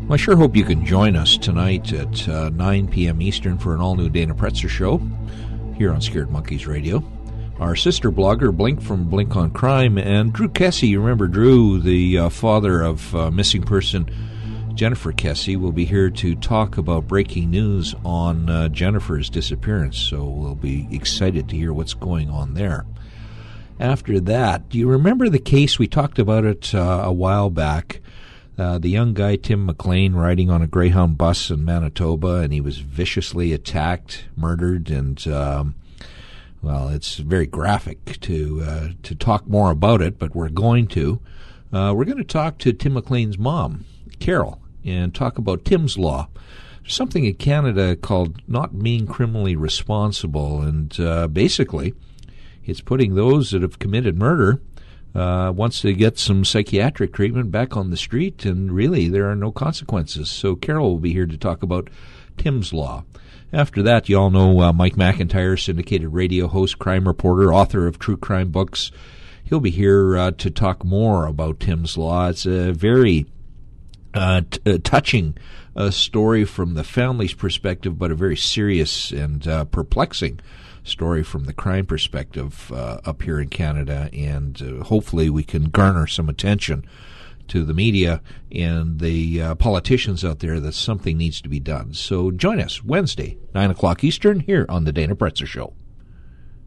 Well, I sure hope you can join us tonight at 9 p.m. Eastern for an all-new Dana Pretzer show here on Scared Monkeys Radio. Our sister blogger, Blink from Blink on Crime, and Drew Kessie, you remember Drew, the father of missing person Jennifer Kessie, will be here to talk about breaking news on Jennifer's disappearance, so we'll be excited to hear what's going on there. After that, do you remember the case? We talked about it a while back. The young guy, Tim McLean, riding on a Greyhound bus in Manitoba, and he was viciously attacked, murdered, and, well, it's very graphic to talk more about it, but we're going to. We're going to talk to Tim McLean's mom, Carol, and talk about Tim's Law. There's something in Canada called not being criminally responsible, and basically it's putting those that have committed murder once they get some psychiatric treatment back on the street, and really there are no consequences. So Carol will be here to talk about Tim's Law. After that, you all know Mike McIntyre, syndicated radio host, crime reporter, author of true crime books. He'll be here to talk more about Tim's Law. It's a very touching story from the family's perspective, but a very serious and perplexing story from the crime perspective up here in Canada, and hopefully we can garner some attention to the media and the politicians out there that something needs to be done. So join us Wednesday, 9 o'clock Eastern, here on the Dana Pretzer Show.